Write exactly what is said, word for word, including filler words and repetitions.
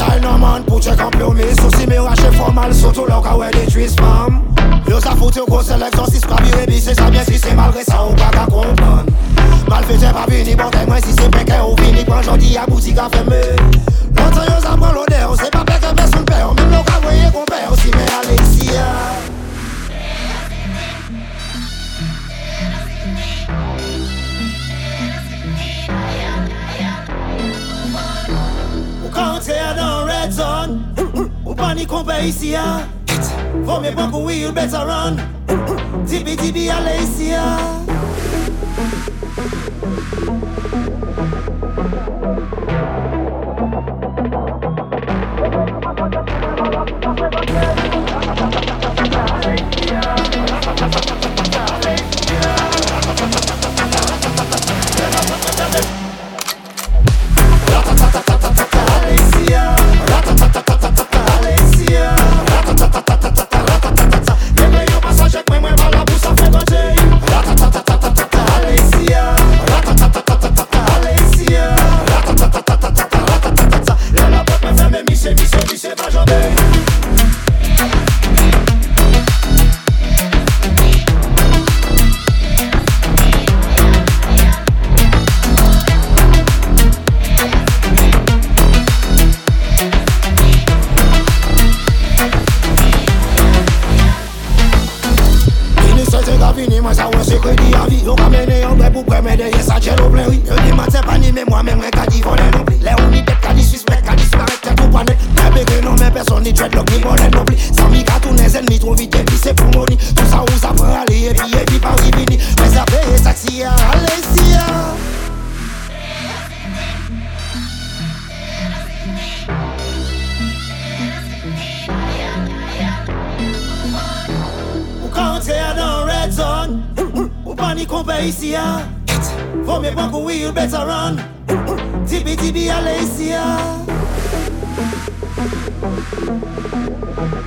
style no man, put your compromise. So si me rache formal, surtout là où elle détruit femme. Yo sa fout yo gros sélection, si s'crabi rebi, c'est ça bien si c'est malgré ça ou pas qu'à comprendre. Mal fait j'ai pas fini, bon t'es moi si c'est pékin ou fini, quand j'en dis à boutique à fermer. Longtemps yo ça prend l'odeur, c'est pas pékin mais sous le père, même l'on qu'a voyé qu'on perd, si mais allez ici. Quand t'es dans Red Zone, ou panique on paye ici. Faut me prendre oui, you better run. Tibi tibi allez ici. Faut me prendre oui, you better run. Tibi tibi allez ici.